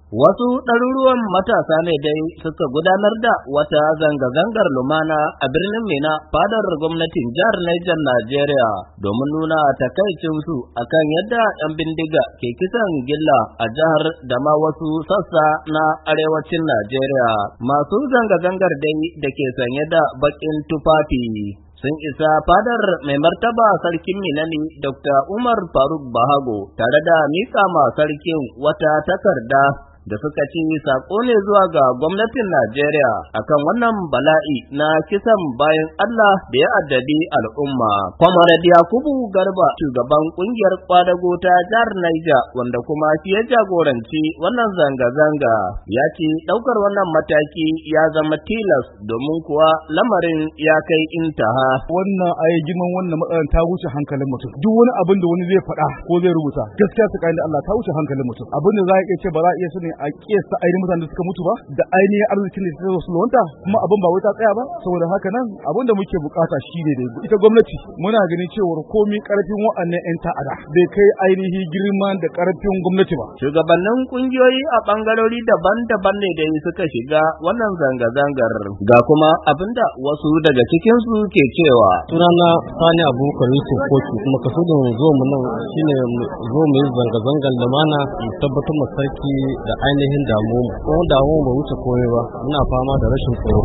Wasu ɗaruruwan matasa ne dai suka gudanar da wata zanga-zangar lumana a birnin Mina fadar gwamnatin jihar Niger Najeriya domin nuna takaicinsu akan yadda 'yan bindiga ke kisan gilla a jihar da ma wasu sassa na arewacin Najeriya. Masu zanga-zangar dai da ke sanye da baƙin tufafi sun isa fadar mai martaba sarkin Minani Dr. Umar Faruk Bahago tare da miƙa ma sarkin wata takarda da suka ci saƙo ne zuwa ga gwamnatin Najeriya akan wannan bala'i na kisan bayan Allah da ya addabi al'umma. Comrade Yakubu Garba, shugaban ƙungiyar kwadago ta jihar Niger wanda kuma shi ya jagoranci wannan zanga-zanga, ya ce ɗaukar wannan mataki ya zama tilas domin kuwa lamarin ya kai intaha. Wannan girman wannan matsalar ta wuce hankalin mutum. Duk wani abin da wani zai faɗa ko zai rubuta gaskiya tsakanin da Allah ta wuce hankalin mutum. Abin da za a iya ce ba za a iya sani a kiyasta ainihin mutanen da suka mutu ba da ainihin arzikin da suka zo wanta kuma abin ba wai ta tsaya ba. Saboda haka nan abin da muke bukata shine da ita gwamnati muna ganin cewa komai karfin wa'annan 'yan ta'ada bai kai ainihin girman da karfin gwamnati ba. Shugabannin kungiyoyi a bangarori daban-daban ne da suka shiga wannan zanga-zangar, ga kuma abinda wasu daga cikin su ke cewa. Sunana Sani Abubakar Yusuf Koki, kuma kasudin zo mu nan shine zo mu yi zanga-zangar lumana mu tabbatar mu sarki da ainihin damuwa. Kuma damuwa ba wuce komai ba, muna fama da rashin tsaro.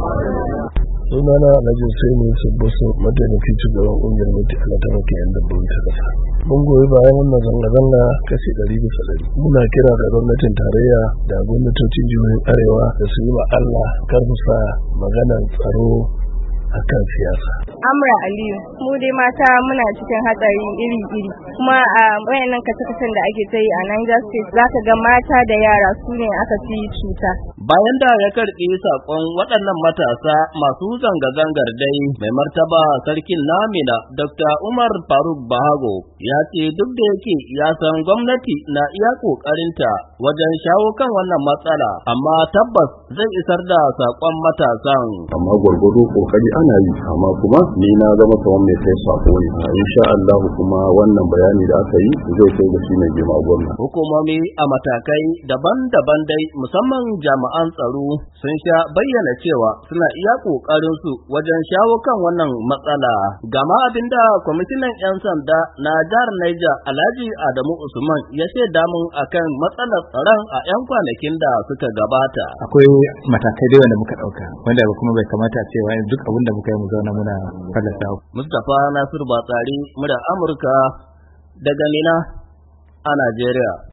Sunana Alhaji Hussaini Sabboso, mataimakin shugaban ƙungiyar Mutu Allah ta maka yan dabbobi ta ƙasa. Mun goyi bayan wannan zanga-zanga kashi 100%. Muna kira ga gwamnatin tarayya da gwamnatocin jihohin arewa da su yi wa Allah karfafa maganar tsaro akan siyasa. Amra Aliyu, mu dai mata muna cikin hatsari iri-iri, kuma a wayannan kace-kacen da ake ta yi a Niger State zaka ga mata da yara su ne aka fi cuta. Bayan da ya karɓi saƙon waɗannan matasa masu zanga-zangar dai, mai martaba sarkin Namina Dr. Umar Faruk Bahago ya ce duk da yake ya san gwamnati na iya ƙoƙarinta wajen shawo kan wannan matsala, amma tabbas zai isar da saƙon matasan. Amma gwargwado ƙoƙari ana yi, amma kuma ni na zama kamar mai kai sako ne. Insha Allah kuma wannan bayani da aka yi zai kai ga shi mai girma gwamna. Hukumomi a matakai daban-daban dai musamman jami'an tsaro sun sha bayyana cewa suna iya kokarin su wajen shawo kan wannan matsala. Gama abinda kwamishinan 'yan sanda na jihar Niger Alhaji Adamu Usman ya shaida mun akan matsalar tsaron a 'yan kwanakin da suka gabata. Akwai matakai da wanda muka dauka wanda kuma bai kamata cewa duk abin da muka yi mu zauna muna fallasa. Mustapha Nasiru Batsari, murar Amurka daga Mina a Najeriya.